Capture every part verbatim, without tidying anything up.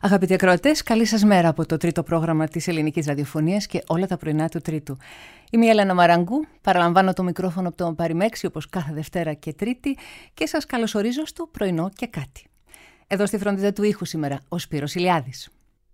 Αγαπητοί ακροατές, καλή σας μέρα από το τρίτο πρόγραμμα της Ελληνικής Ραδιοφωνίας και όλα τα πρωινά του Τρίτου. Είμαι η Έλενα Μαραγκού, παραλαμβάνω το μικρόφωνο από τον Παριμέξι όπως κάθε Δευτέρα και Τρίτη και σας καλωσορίζω στο πρωινό και κάτι. Εδώ στη φροντίδα του ήχου σήμερα ο Σπύρος Ηλιάδης.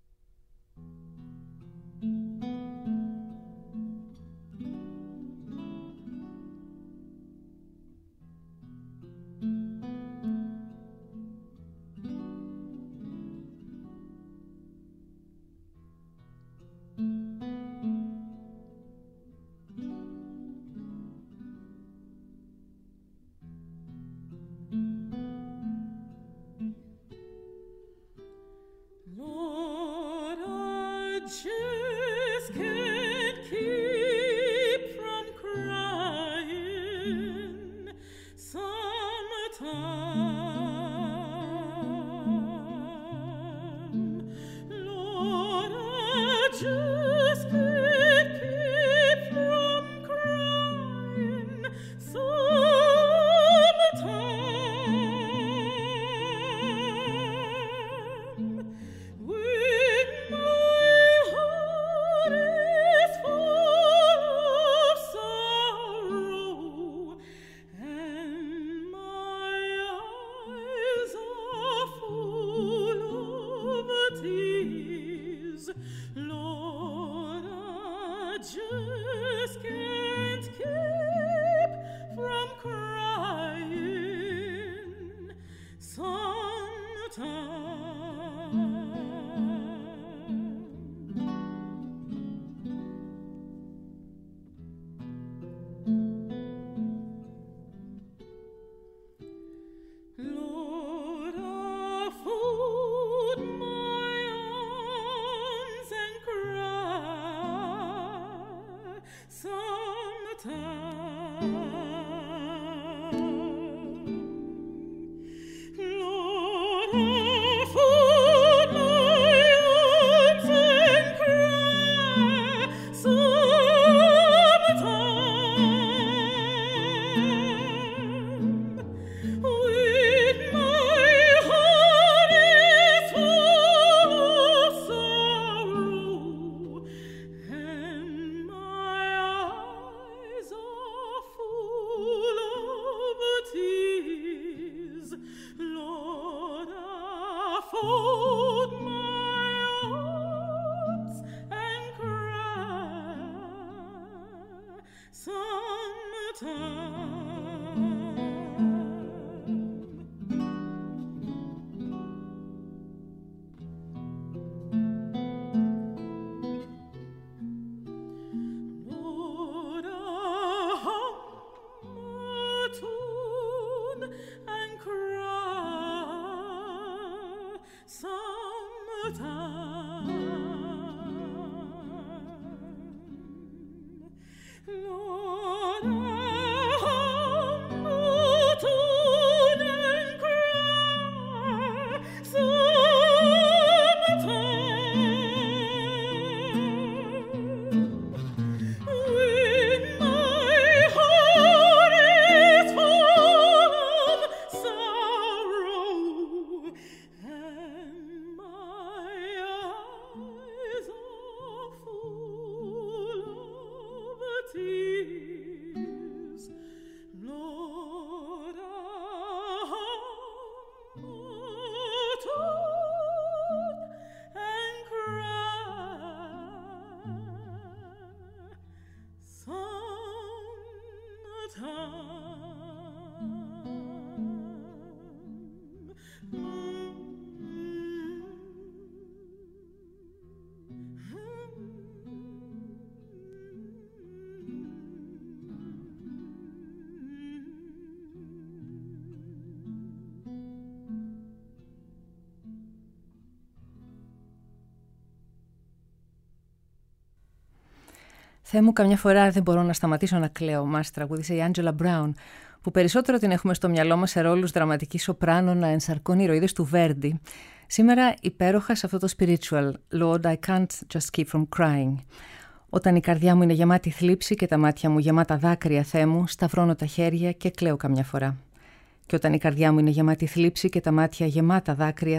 Θεέ μου, καμιά φορά δεν μπορώ να σταματήσω να κλαίω, μας τραγούδισε η Άντζελα Μπράουν, που περισσότερο την έχουμε στο μυαλό μας σε ρόλους δραματική σοπράνο να ενσαρκώνει ηρωίδες του Βέρντι. Σήμερα υπέροχα σε αυτό το spiritual, Lord, I can't just keep from crying. Όταν η καρδιά μου είναι γεμάτη θλίψη και τα μάτια μου γεμάτα δάκρυα, Θεέ μου, σταυρώνω τα χέρια και κλαίω καμιά φορά. Και όταν η καρδιά μου είναι γεμάτη θλίψη και τα μάτια γεμάτα δάκρυα,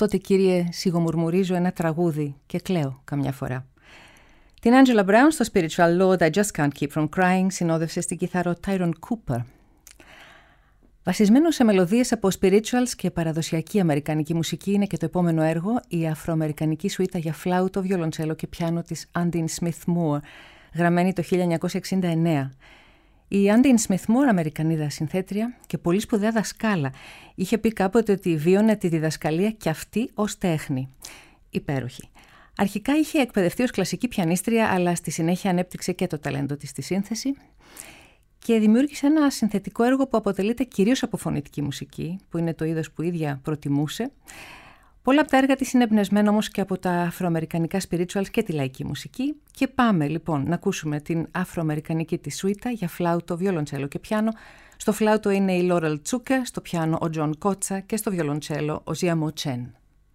τότε, κύριε, σιγομουρμουρίζω ένα τραγούδι και κλαίω καμιά φορά. Την Angela Brown στο Spiritual Lord I Just Can't Keep From Crying συνόδευσε στην κιθάρο Tyrone Cooper. Βασισμένο σε μελωδίες από spirituals και παραδοσιακή αμερικανική μουσική είναι και το επόμενο έργο, η αφροαμερικανική σουίτα για φλάουτο, βιολοντσέλο και πιάνο της Undine Smith Moore, γραμμένη το χίλια εννιακόσια εξήντα εννέα. Η Undine Smith Moore, Αμερικανίδα συνθέτρια και πολύ σπουδαία δασκάλα, είχε πει κάποτε ότι βίωνε τη διδασκαλία και αυτή ως τέχνη. Υπέροχη. Αρχικά είχε εκπαιδευτεί ως κλασική πιανίστρια, αλλά στη συνέχεια ανέπτυξε και το ταλέντο της στη σύνθεση και δημιούργησε ένα συνθετικό έργο που αποτελείται κυρίως από φωνητική μουσική, που είναι το είδος που η ίδια προτιμούσε. Πολλά από τα έργα της είναι εμπνευσμένα όμως και από τα αφροαμερικανικά spirituals και τη λαϊκή μουσική. Και πάμε λοιπόν να ακούσουμε την αφροαμερικανική της σουίτα για φλάουτο, βιολοντσέλο και πιάνο. Στο φλάουτο είναι η Laurel Tsuke, στο πιάνο ο John Kotza και στο βιολοντσέλο ο Giacomo Chen.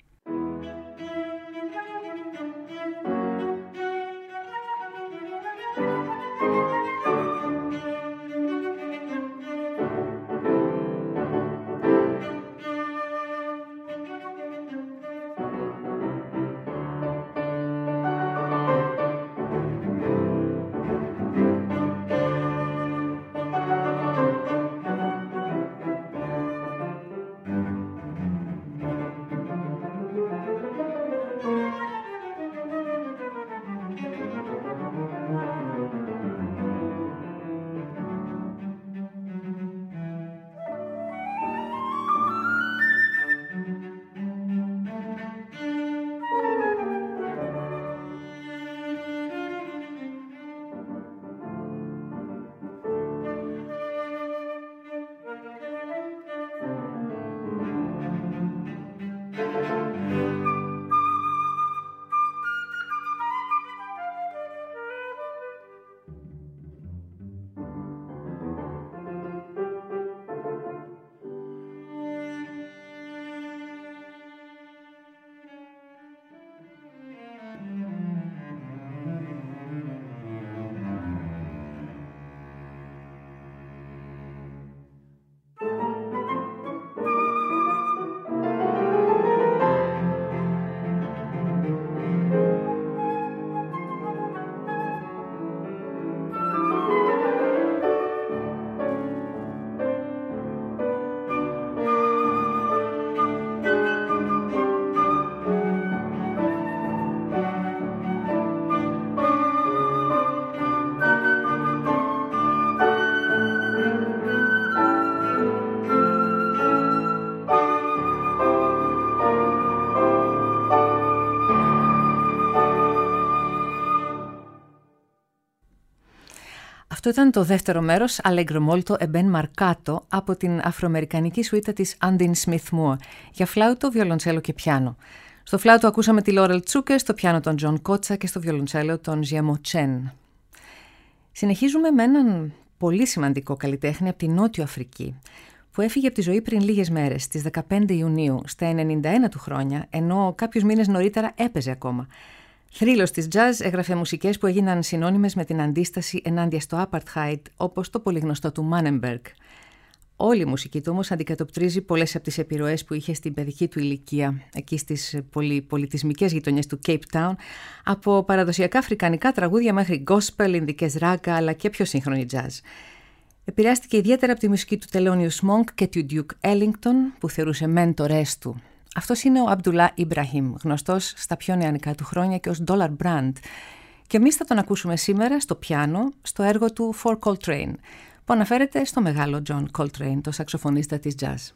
Αυτό ήταν το δεύτερο μέρος, Allegro molto e ben marcato, από την αφροαμερικανική σουίτα της Undine Smith Moore, για φλάουτο, βιολοντσέλο και πιάνο. Στο φλάουτο ακούσαμε τη Laurel Tsuke, στο πιάνο τον John Kotza και στο βιολοντσέλο τον Giacomo Chen. Συνεχίζουμε με έναν πολύ σημαντικό καλλιτέχνη από τη Νότιο Αφρική, που έφυγε από τη ζωή πριν λίγες μέρες, στις δεκαπέντε Ιουνίου, στα ενενήντα ένα του χρόνια, ενώ κάποιους μήνες νωρίτερα έπαιζε ακόμα. Θρύλος της jazz, έγραφε μουσικές που έγιναν συνώνυμες με την αντίσταση ενάντια στο Apartheid, όπως το πολύ γνωστό του Manenberg. Όλη η μουσική του όμως αντικατοπτρίζει πολλές από τις επιρροές που είχε στην παιδική του ηλικία, εκεί στις πολυπολιτισμικές γειτονιές του Cape Town, από παραδοσιακά αφρικανικά τραγούδια μέχρι gospel, ινδικές ράγκα, αλλά και πιο σύγχρονη jazz. Επηρεάστηκε ιδιαίτερα από τη μουσική του Thelonious Monk και του Duke Ellington, που θεωρούσε μέντορες του. Αυτός είναι ο Abdullah Ibrahim, γνωστός στα πιο νεανικά του χρόνια και ως Dollar Brand. Και εμείς θα τον ακούσουμε σήμερα στο πιάνο, στο έργο του For Coltrane, που αναφέρεται στο μεγάλο John Coltrane, το σαξοφωνίστα της jazz.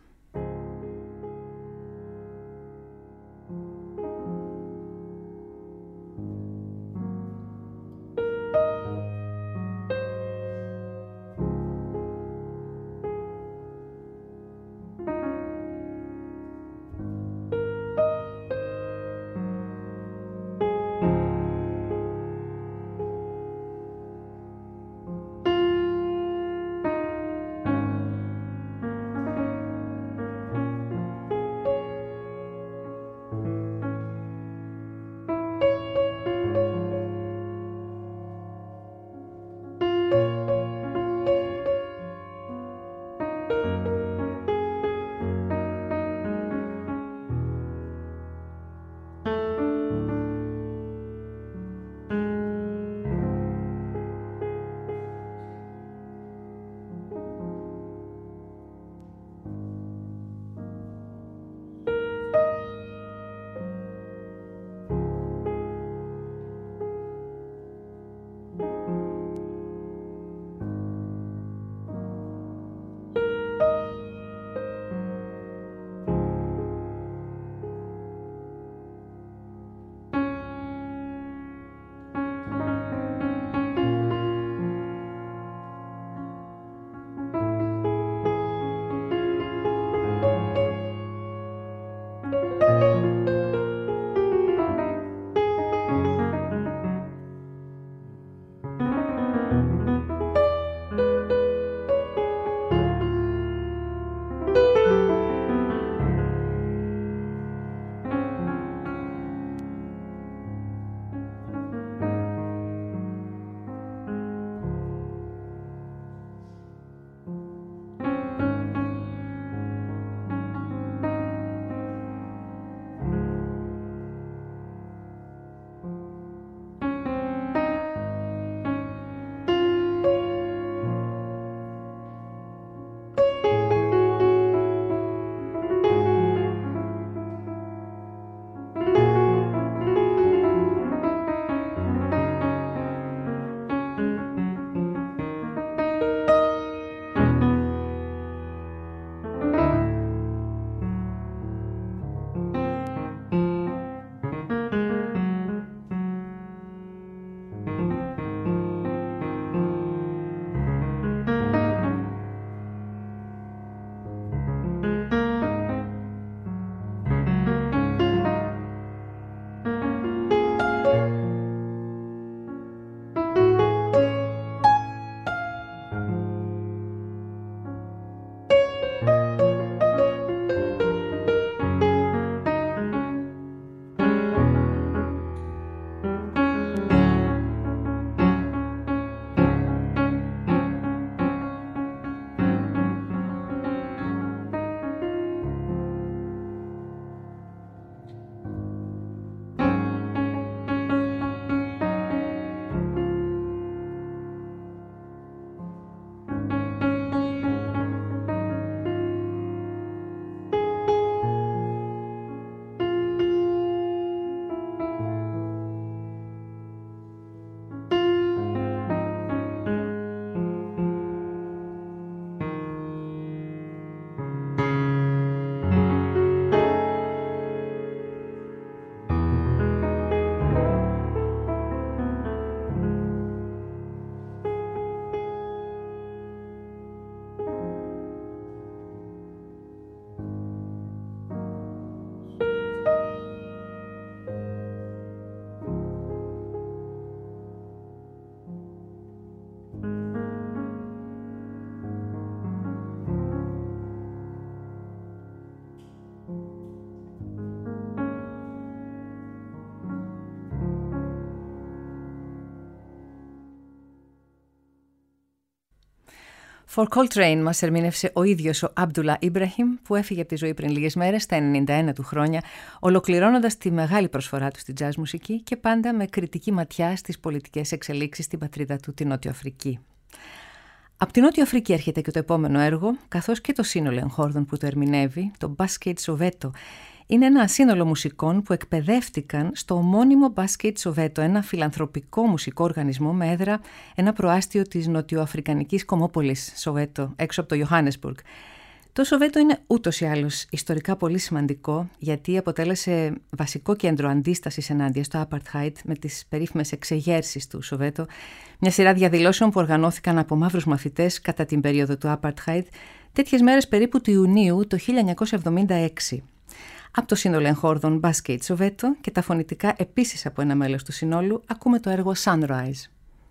For Coltrane μας ερμήνευσε ο ίδιος ο Abdullah Ibrahim, που έφυγε από τη ζωή πριν λίγες μέρες, στα ενενήντα ένα του χρόνια, ολοκληρώνοντας τη μεγάλη προσφορά του στη jazz μουσική και πάντα με κριτική ματιά στις πολιτικές εξελίξεις στην πατρίδα του, τη Νότιο Αφρική. Από τη Νότιο Αφρική έρχεται και το επόμενο έργο, καθώς και το σύνολο εγχόρδων που το ερμηνεύει, το Basket Soweto. Είναι ένα σύνολο μουσικών που εκπαιδεύτηκαν στο ομώνυμο Basket Soweto, ένα φιλανθρωπικό μουσικό οργανισμό με έδρα ένα προάστιο της νοτιοαφρικανικής κομμόπολης Soweto, έξω από το Johannesburg. Το Soweto είναι ούτως ή άλλως ιστορικά πολύ σημαντικό, γιατί αποτέλεσε βασικό κέντρο αντίστασης ενάντια στο Apartheid με τις περίφημες εξεγέρσεις του Soweto, μια σειρά διαδηλώσεων που οργανώθηκαν από μαύρους μαθητές κατά την περίοδο του Apartheid, τέτοιες μέρες περίπου του Ιουνίου το χίλια εννιακόσια εβδομήντα έξι. Από το σύνολο εγχόρδων Basket Soweto και τα φωνητικά επίσης από ένα μέλος του συνόλου, ακούμε το έργο Sunrise.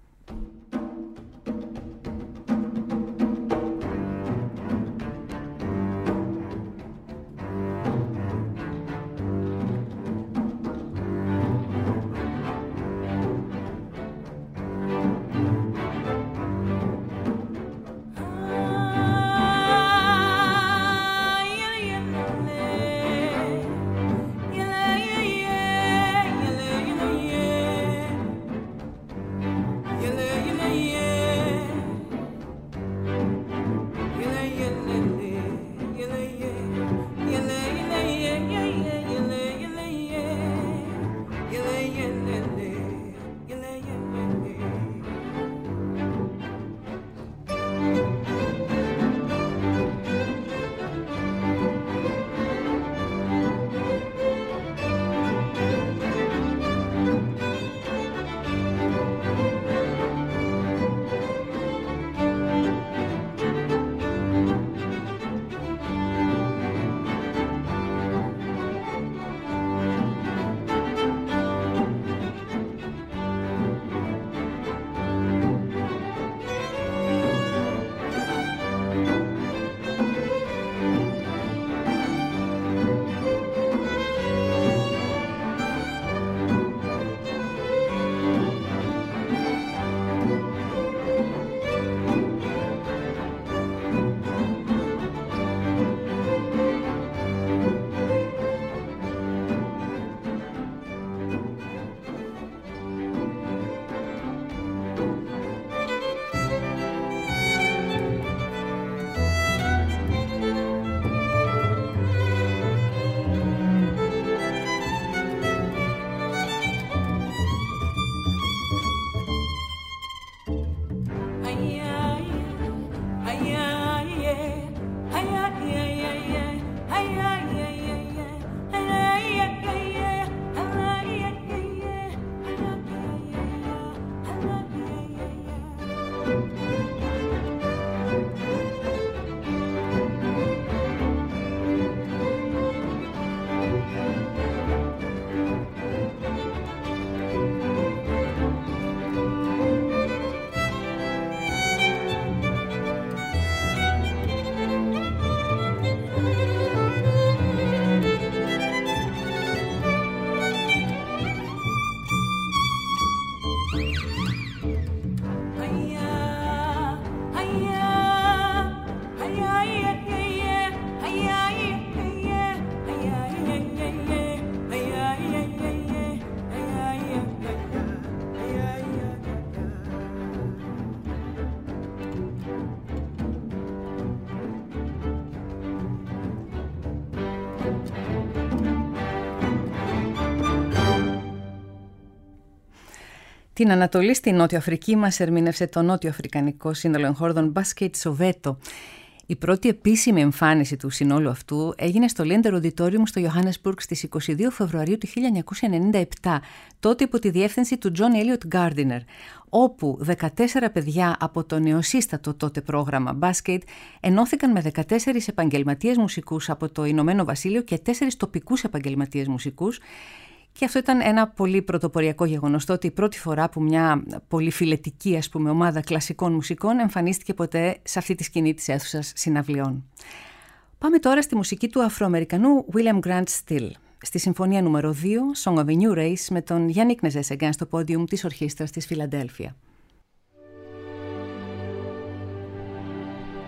Την Ανατολή στη Νότιο Αφρική μας ερμήνευσε το Νότιο Αφρικανικό σύνολο εγχόρδων Basket Soweto. Η πρώτη επίσημη εμφάνιση του συνόλου αυτού έγινε στο Linder Auditorium στο Johannesburg στις είκοσι δύο Φεβρουαρίου του χίλια εννιακόσια ενενήντα επτά, τότε υπό τη διεύθυνση του John Elliot Gardiner, όπου δεκατέσσερα παιδιά από το νεοσύστατο τότε πρόγραμμα Basket ενώθηκαν με δεκατέσσερις επαγγελματίες μουσικούς από το Ηνωμένο Βασίλειο και τέσσερις τοπικούς επαγγελματίες μουσικούς. Και αυτό ήταν ένα πολύ πρωτοποριακό γεγονός, τότε η πρώτη φορά που μια πολυφιλετική, ας πούμε, ομάδα κλασικών μουσικών εμφανίστηκε ποτέ σε αυτή τη σκηνή της αίθουσας συναυλιών. Πάμε τώρα στη μουσική του Αφροαμερικανού William Grant Still, στη συμφωνία νούμερο δύο, Song of a New Race, με τον Yannick Nézet-Séguin στο πόντιουμ της Ορχήστρας της Φιλαντέλφια.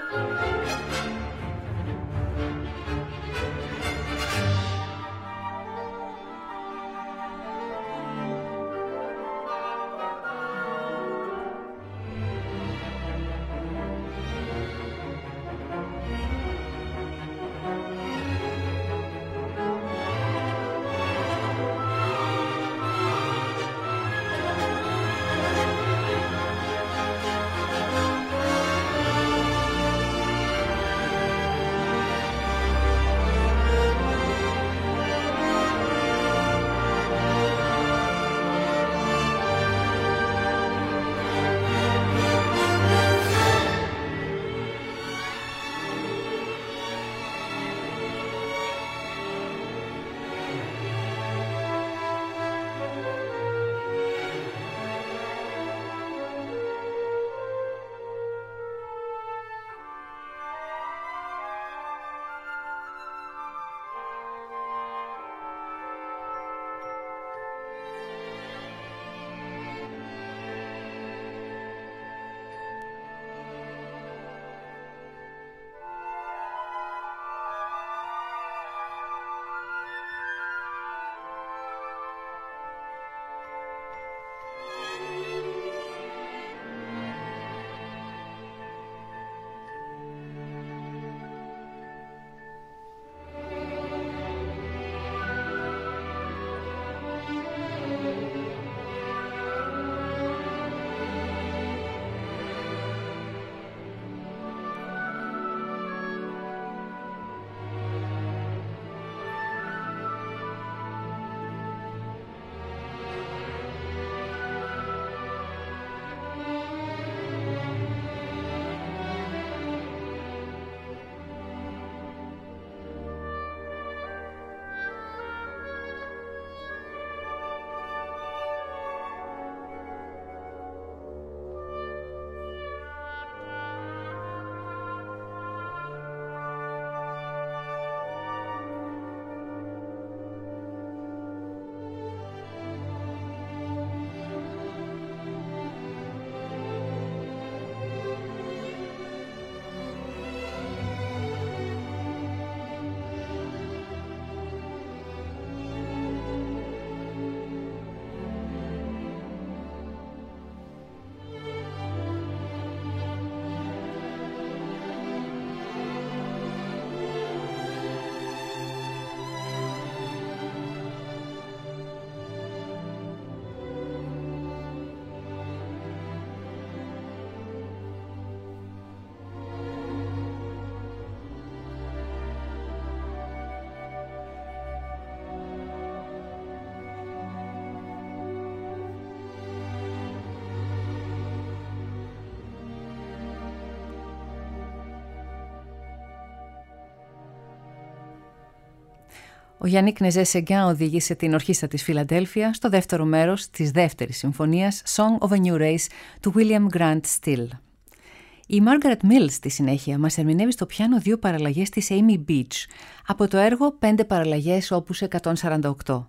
Ο Γιάννικ Νεζέ-Σεγκάν οδήγησε την ορχήστρα της Φιλαντέλφια στο δεύτερο μέρος της δεύτερης συμφωνίας Song of a New Race του William Grant Still. Η Margaret Mills στη συνέχεια μας ερμηνεύει στο πιάνο δύο παραλλαγές της Amy Beach από το έργο «Πέντε παραλλαγές όπους εκατόν σαράντα οκτώ».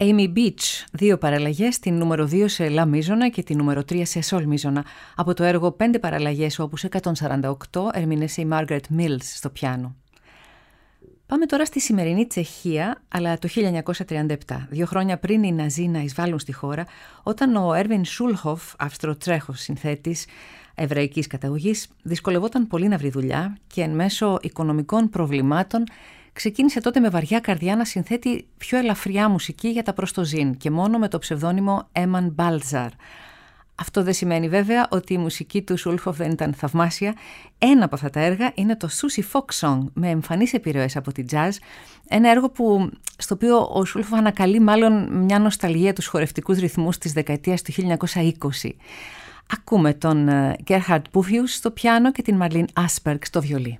Amy Beach, δύο παραλλαγές, την νούμερο δύο σε λα μίζωνα και την νούμερο τρία σε σολ μίζωνα, από το έργο «Πέντε παραλλαγές», όπους εκατόν σαράντα οκτώ, ερμήνευσε η Margaret Mills στο πιάνο. Πάμε τώρα στη σημερινή Τσεχία, αλλά το χίλια εννιακόσια τριάντα επτά, δύο χρόνια πριν οι Ναζί να εισβάλλουν στη χώρα, όταν ο Έρβιν Σούλχοφ, Αυστροτσέχος συνθέτης εβραϊκής καταγωγής, δυσκολευόταν πολύ να βρει δουλειά και εν μέσω οικονομικών προβλημάτων ξεκίνησε τότε με βαριά καρδιά να συνθέτει πιο ελαφριά μουσική για τα προστοζήν και μόνο με το ψευδόνυμο Έμαν Μπάλτζαρ. Αυτό δεν σημαίνει βέβαια ότι η μουσική του Σούλχοφ δεν ήταν θαυμάσια. Ένα από αυτά τα έργα είναι το Susie Fox Song, με εμφανείς επιρροές από την jazz, ένα έργο που, στο οποίο ο Σούλχοφ ανακαλεί μάλλον μια νοσταλγία τους χορευτικούς ρυθμούς της δεκαετίας του χίλια εννιακόσια είκοσι. Ακούμε τον Gerhard Bufius στο πιάνο και την Marlene Asperg στο βιολί.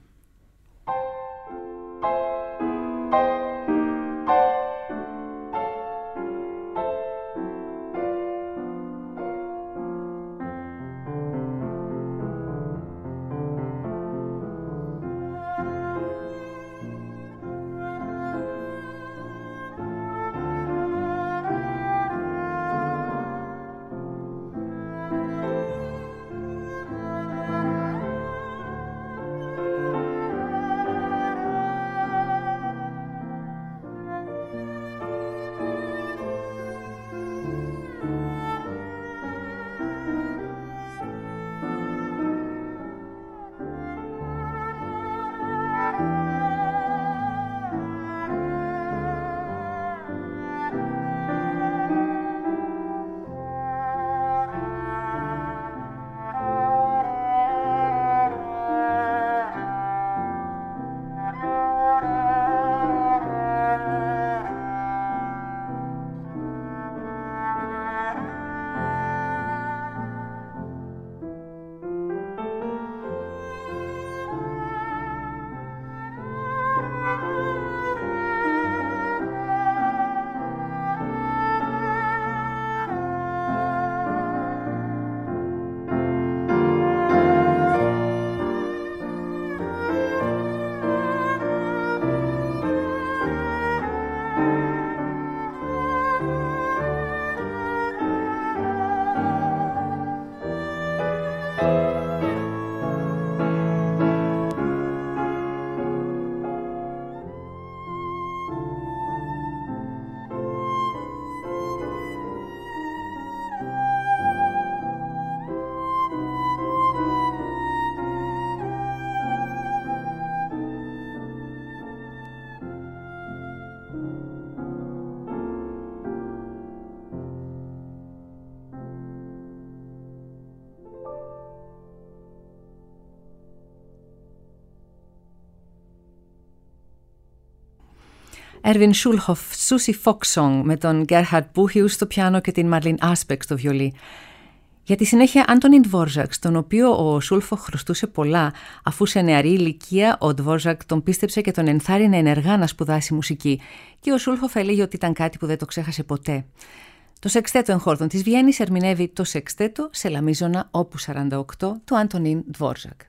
Έρβιν Σούλχοφ, Susie Fox Song, με τον Gerhard Bufius στο πιάνο και την Marlene Asperg στο βιολί. Για τη συνέχεια Άντονιν Ντβόρζακ, στον οποίο ο Σούλχοφ χρωστούσε πολλά, αφού σε νεαρή ηλικία ο Ντβόρζακ τον πίστεψε και τον ενθάρρυνε ενεργά να σπουδάσει μουσική, και ο Σούλχοφ έλεγε ότι ήταν κάτι που δεν το ξέχασε ποτέ. Το σεξτέτο εγχόρδων της Βιέννης ερμηνεύει το σεξτέτο σε λα μίζωνα όπους σαράντα οκτώ του Άντονιν Ντβόρζακ.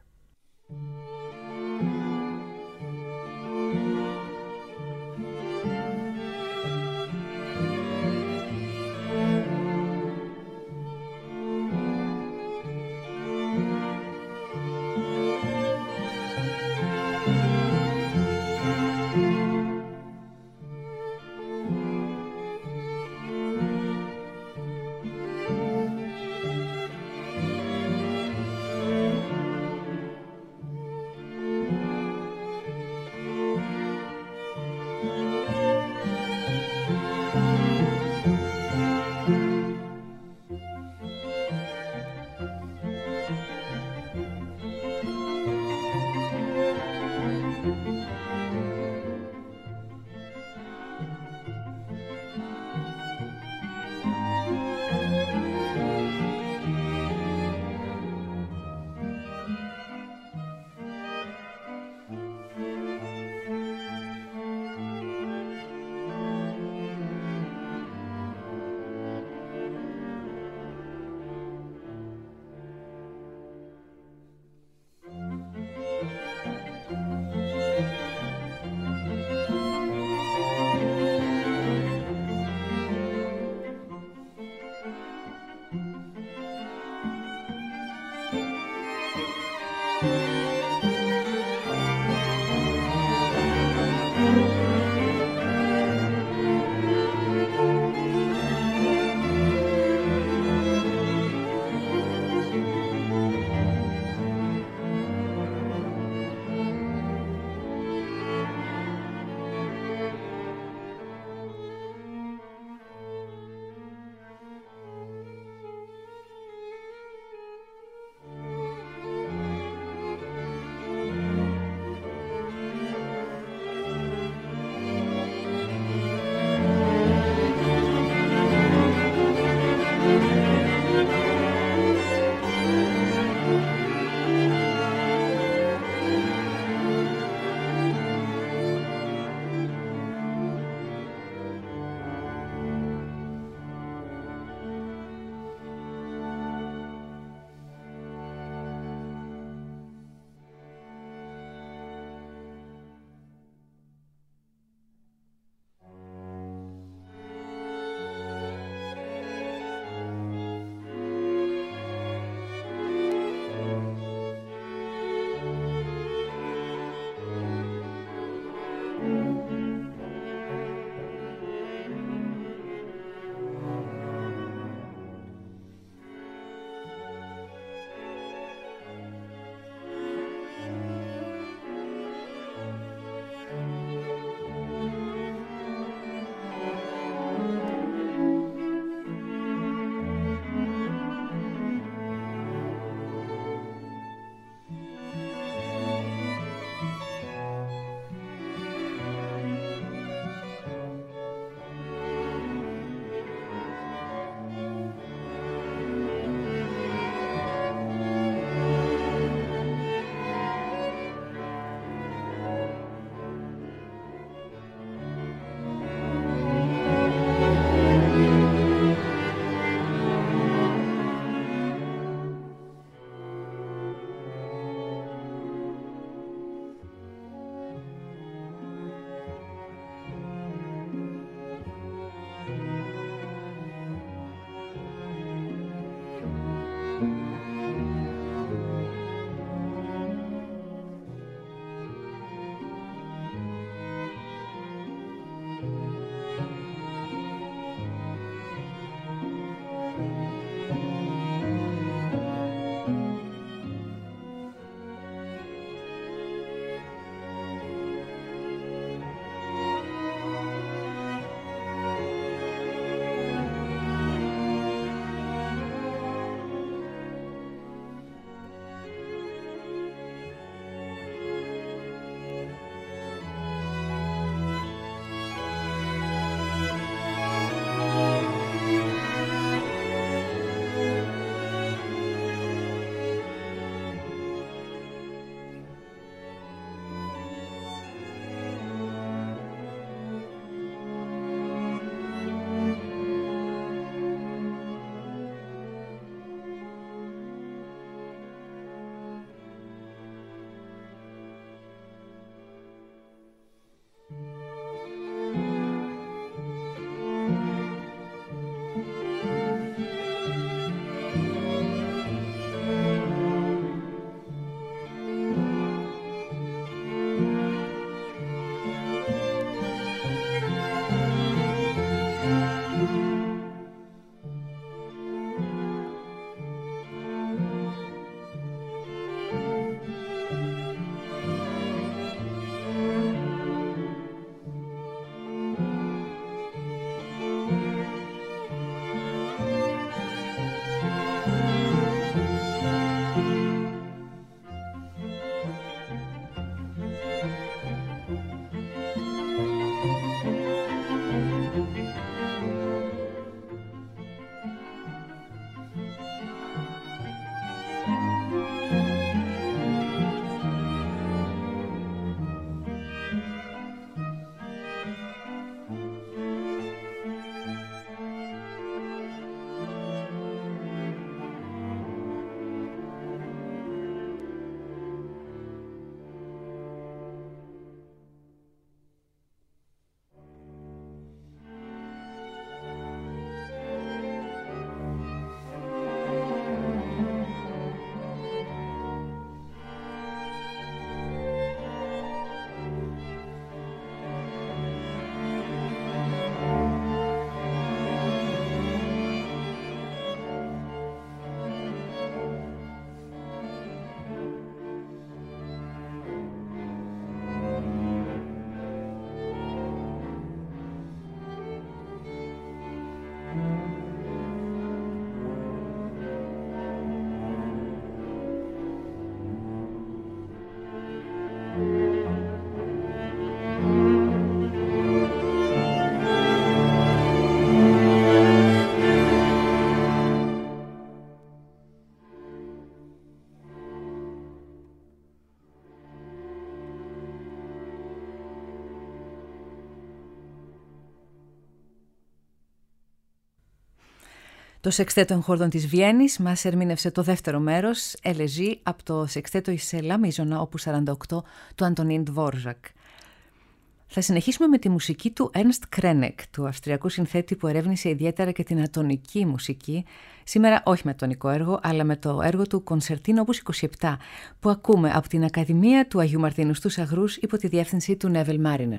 Το σεξτέτο εγχόρδων της Βιέννης μας ερμήνευσε το δεύτερο μέρος, Ελεζή, από το σεξτέτο εις La Maisonna, όπου σαράντα οκτώ, του Αντωνίν Ντβόρζακ. Θα συνεχίσουμε με τη μουσική του Ernst Krenek, του αυστριακού συνθέτη που ερεύνησε ιδιαίτερα και την ατονική μουσική, σήμερα όχι με τονικό έργο, αλλά με το έργο του Κονσερτίνο όπους είκοσι επτά, που ακούμε από την Ακαδημία του Αγίου Μαρτίνου στους Αγρούς υπό τη διεύθυνση του Νέβελ Μάρινερ.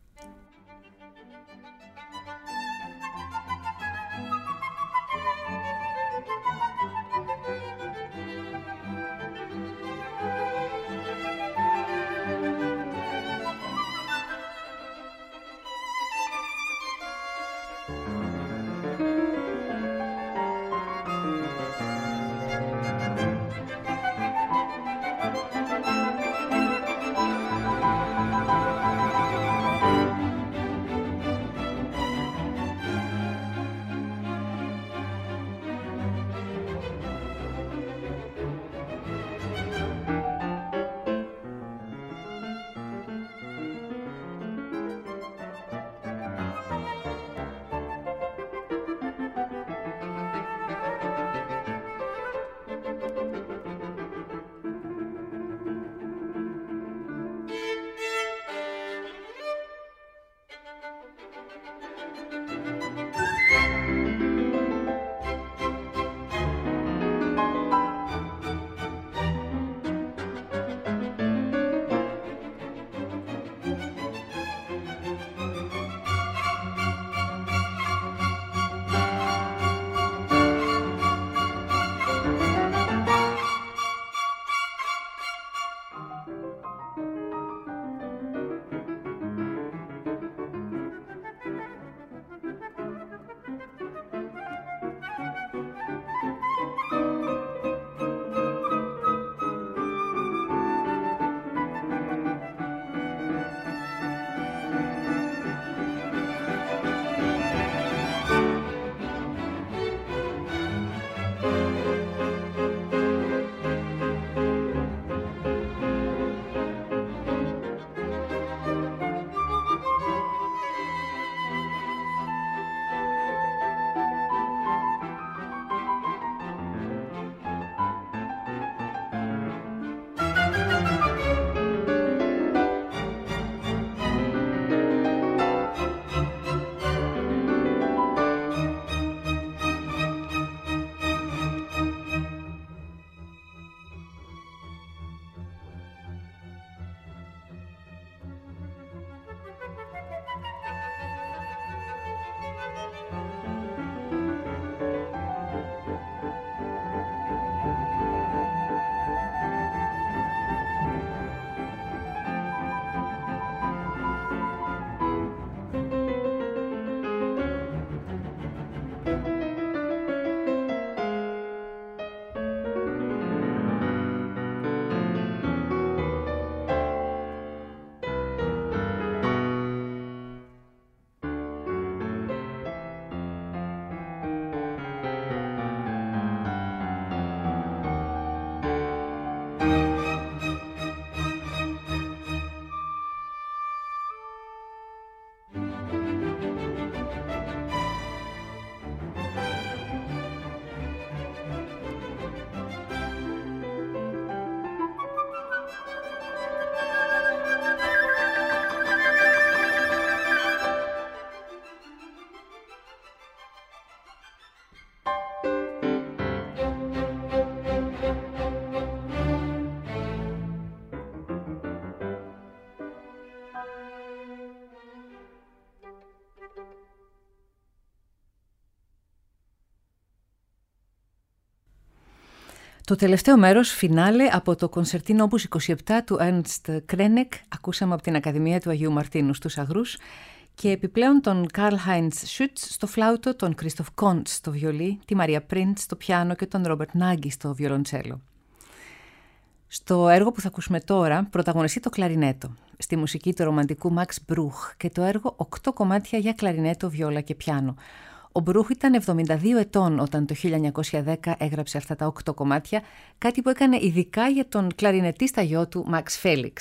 Το τελευταίο μέρος, φινάλε, από το Κονσερτίνο όπους είκοσι επτά του Ernst Krenek, ακούσαμε από την Ακαδημία του Αγίου Μαρτίνου στους Αγρούς, και επιπλέον τον Karl-Heinz Schütz στο φλάουτο, τον Christoph Kontz στο βιολί, τη Μαρία Πριντ στο πιάνο και τον Ρόμπερτ Νάγκη στο βιολοντσέλο. Στο έργο που θα ακούσουμε τώρα πρωταγωνιστεί το κλαρινέτο, στη μουσική του ρομαντικού Max Bruch, και το έργο οκτώ κομμάτια για κλαρινέτο, βιόλα και πιάνο. Ο Μπρούχ ήταν εβδομήντα δύο ετών όταν το χίλια εννιακόσια δέκα έγραψε αυτά τα οκτώ κομμάτια, κάτι που έκανε ειδικά για τον κλαρινετίστα γιο του Max Felix.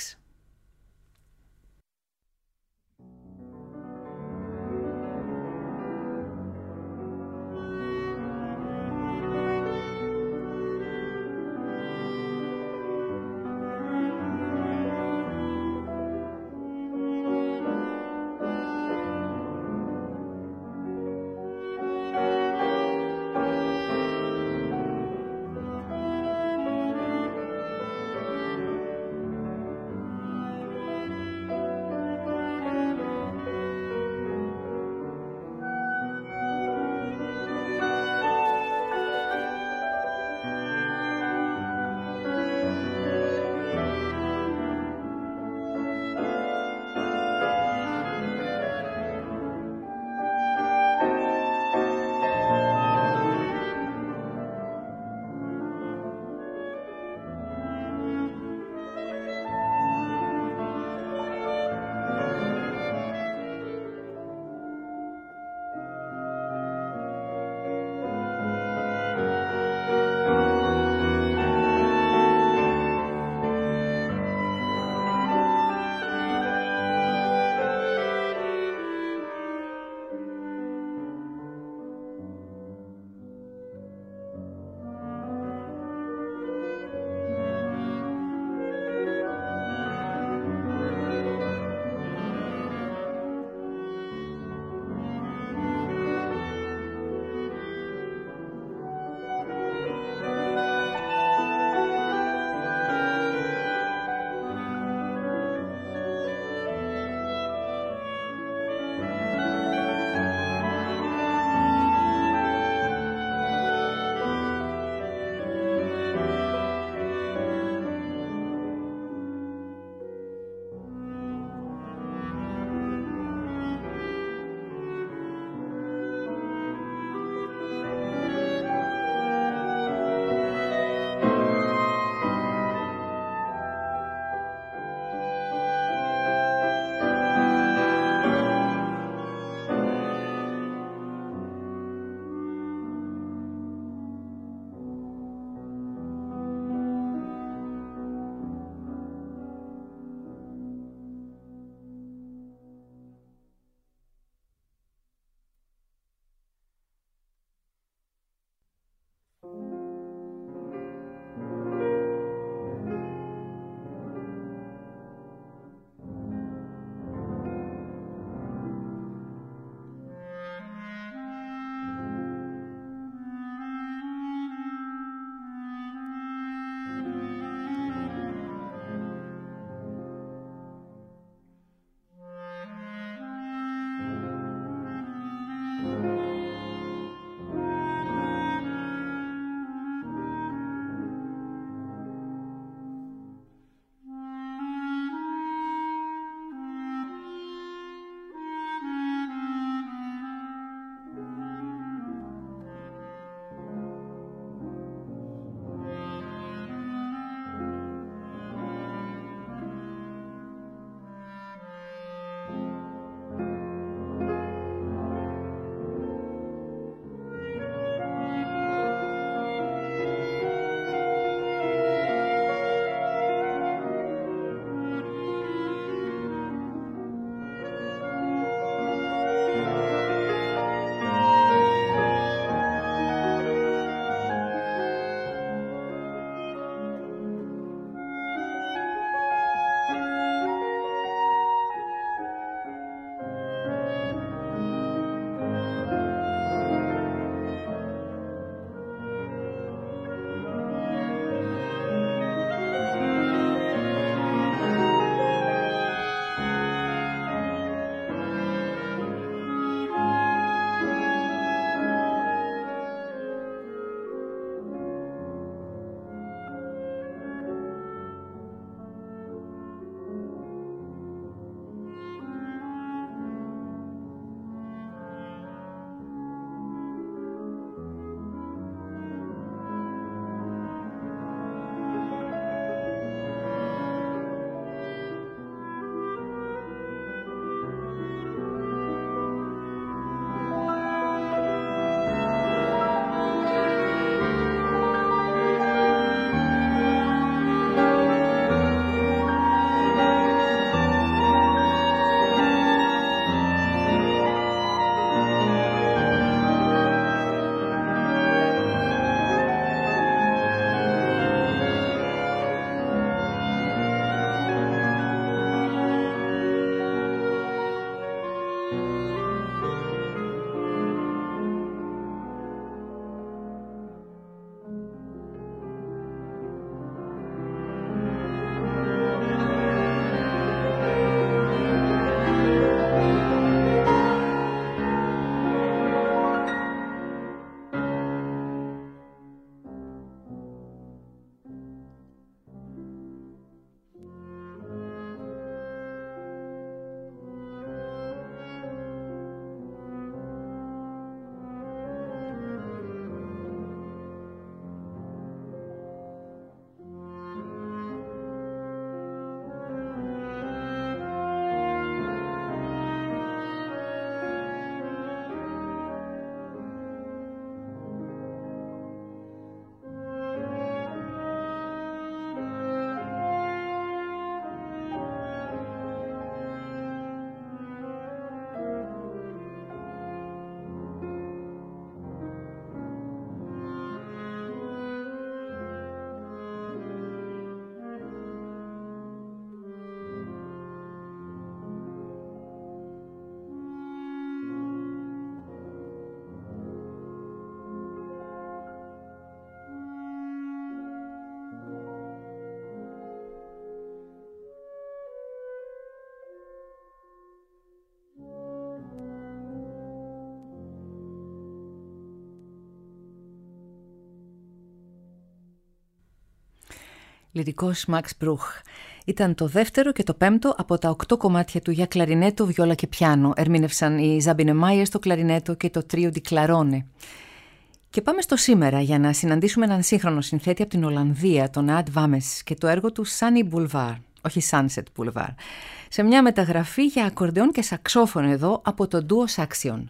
Λυρικός Μαξ Μπρούχ. Ήταν το δεύτερο και το πέμπτο από τα οκτώ κομμάτια του για κλαρινέτο, βιόλα και πιάνο. Ερμήνευσαν οι Ζάμπινε Μάιερ στο κλαρινέτο και το τρίο Ντι Κλαρόνε. Και πάμε στο σήμερα για να συναντήσουμε έναν σύγχρονο συνθέτη από την Ολλανδία, τον Ad Vames, και το έργο του Sunny Boulevard, όχι Sunset Boulevard, σε μια μεταγραφή για ακορντεόν και σαξόφωνο εδώ από το Duo Saxion.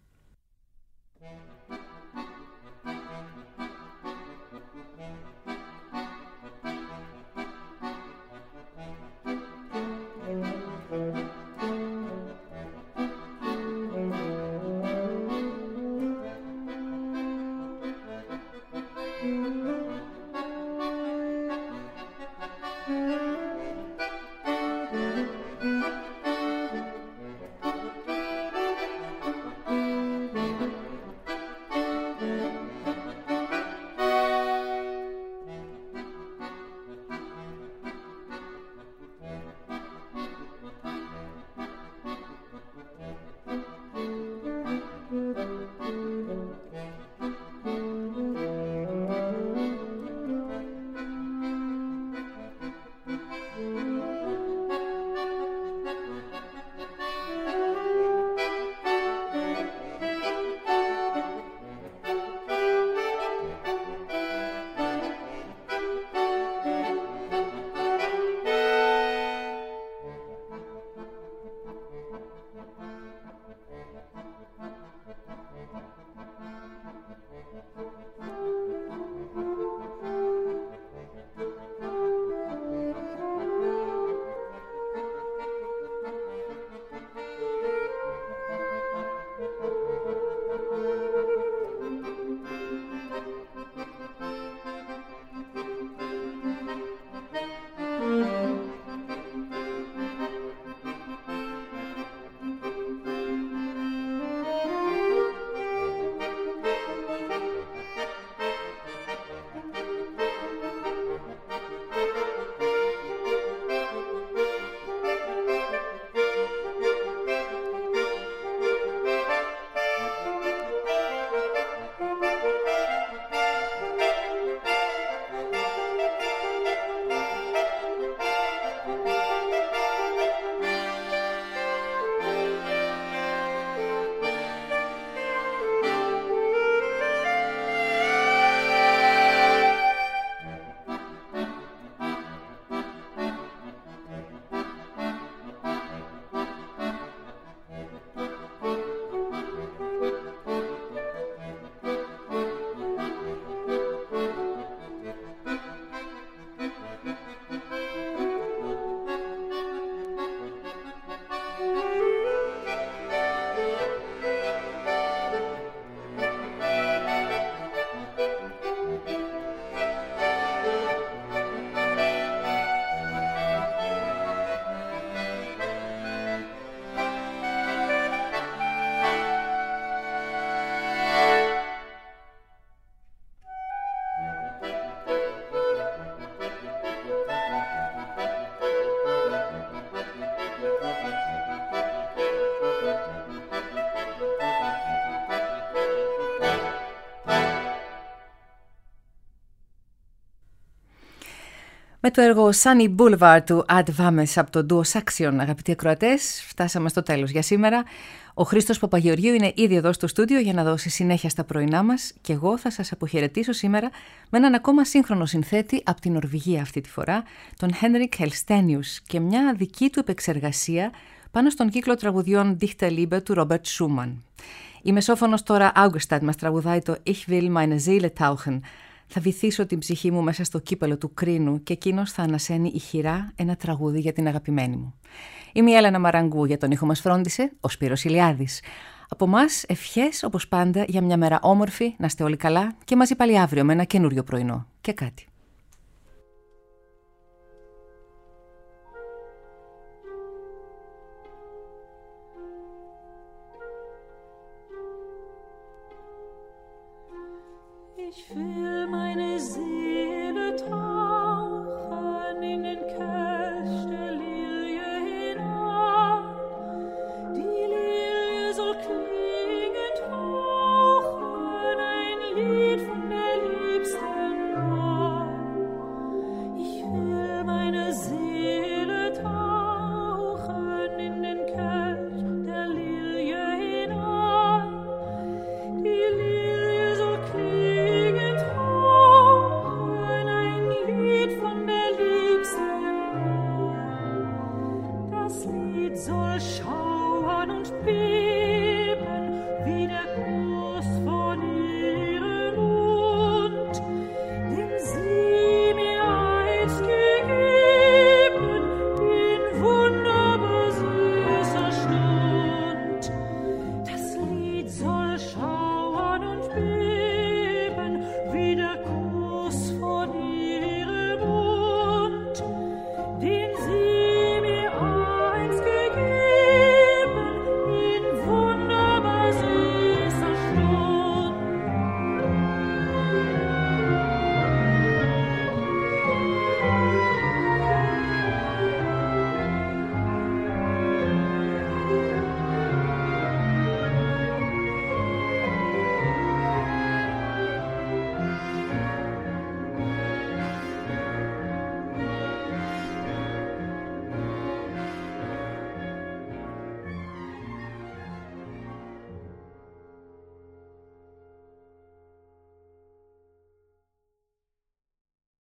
Με το έργο Sunny Boulevard του Ad Vames από το Duo Saxion, αγαπητοί ακροατές, φτάσαμε στο τέλος για σήμερα. Ο Χρήστος Παπαγεωργίου είναι ήδη εδώ στο στούντιο για να δώσει συνέχεια στα πρωινά μας και εγώ θα σας αποχαιρετήσω σήμερα με έναν ακόμα σύγχρονο συνθέτη από την Νορβηγία αυτή τη φορά, τον Henrik Helstenius, και μια δική του επεξεργασία πάνω στον κύκλο τραγουδιών Dichter Liebe του Robert Schumann. Η μεσόφωνος τώρα Augustad μας τραγουδάει το Ich will meine Seele tauchen. Θα βυθίσω την ψυχή μου μέσα στο κύπελο του κρίνου και εκείνος θα ανασένει ηχηρά ένα τραγούδι για την αγαπημένη μου. Είμαι η Έλενα Μαραγκού, για τον ήχο μας φρόντισε ο Σπύρος Ηλιάδης. Από μας ευχές όπως πάντα για μια μέρα όμορφη, να είστε όλοι καλά και μαζί πάλι αύριο με ένα καινούριο πρωινό. Και κάτι.